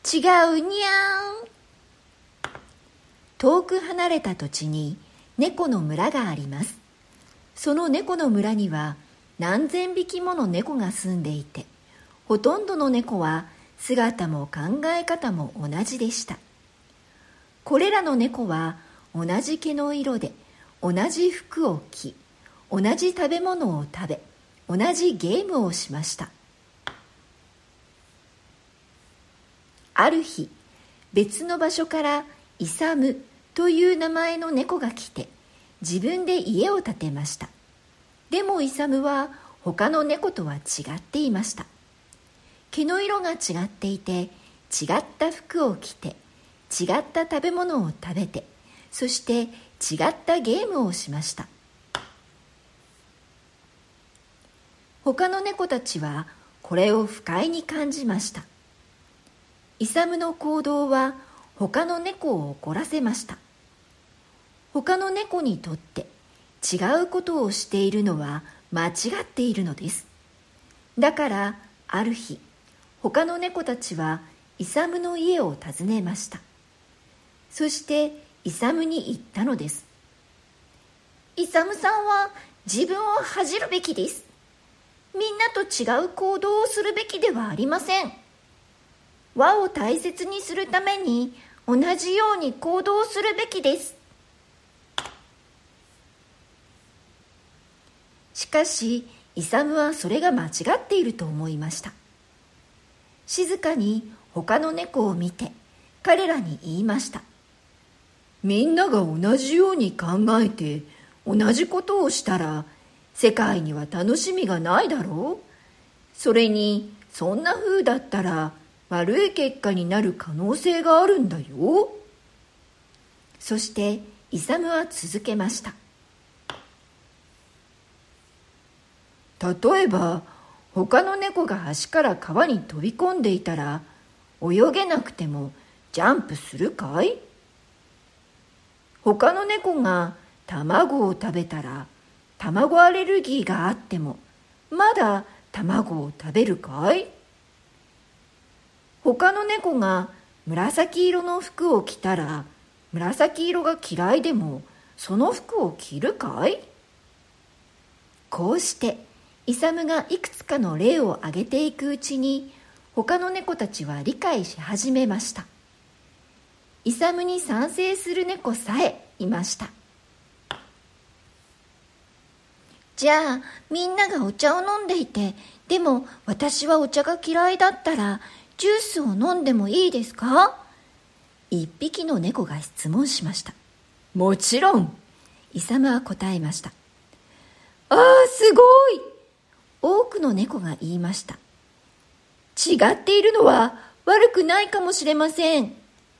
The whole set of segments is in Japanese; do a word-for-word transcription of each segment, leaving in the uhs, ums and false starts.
違うにゃん。遠く離れた土地に猫の村があります。その猫の村には何千匹もの猫が住んでいて、ほとんどの猫は姿も考え方も同じでした。これらの猫は同じ毛の色で、同じ服を着、同じ食べ物を食べ、同じゲームをしました。ある日、別の場所からイサムという名前の猫が来て、自分で家を建てました。でもイサムは他の猫とは違っていました。毛の色が違っていて、違った服を着て、違った食べ物を食べて、そして違ったゲームをしました。他の猫たちはこれを不快に感じました。イサムの行動は他の猫を怒らせました。他の猫にとって違うことをしているのは間違っているのです。だからある日、他の猫たちはイサムの家を訪ねました。そしてイサムに言ったのです。イサムさんは自分を恥じるべきです。みんなと違う行動をするべきではありません。輪を大切にするために同じように行動するべきです。しかし、イサムはそれが間違っていると思いました。静かに他の猫を見て、彼らに言いました。みんなが同じように考えて、同じことをしたら、世界には楽しみがないだろう。それに、そんな風だったら、悪い結果になる可能性があるんだよ。そして、イサムは続けました。例えば、他の猫が橋から川に飛び込んでいたら、泳げなくてもジャンプするかい？他の猫が卵を食べたら、卵アレルギーがあっても、まだ卵を食べるかい？他の猫が紫色の服を着たら、紫色が嫌いでも、その服を着るかい？こうして、イサムがいくつかの例を挙げていくうちに、他の猫たちは理解し始めました。イサムに賛成する猫さえいました。じゃあ、みんながお茶を飲んでいて、でも私はお茶が嫌いだったら、ジュースを飲んでもいいですか？一匹の猫が質問しました。もちろん、イサムは答えました。ああ、すごい！多くの猫が言いました。違っているのは悪くないかもしれません。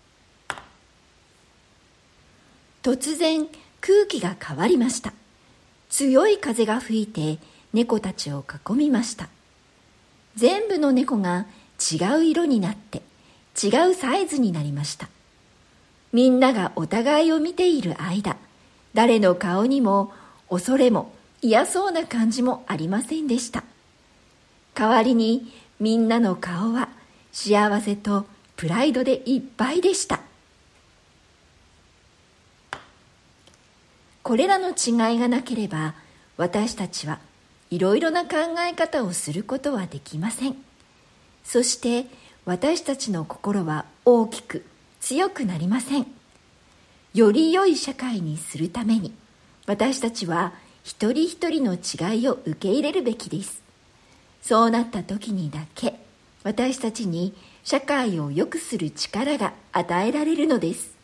突然、空気が変わりました。強い風が吹いて猫たちを囲みました。全部の猫が違う色になって違うサイズになりました。みんながお互いを見ている間、誰の顔にも恐れも嫌そうな感じもありませんでした。代わりにみんなの顔は幸せとプライドでいっぱいでした。これらの違いがなければ、私たちはいろいろな考え方をすることはできません。そして私たちの心は大きく強くなりません。より良い社会にするために、私たちは一人一人の違いを受け入れるべきです。そうなった時にだけ、私たちに社会を良くする力が与えられるのです。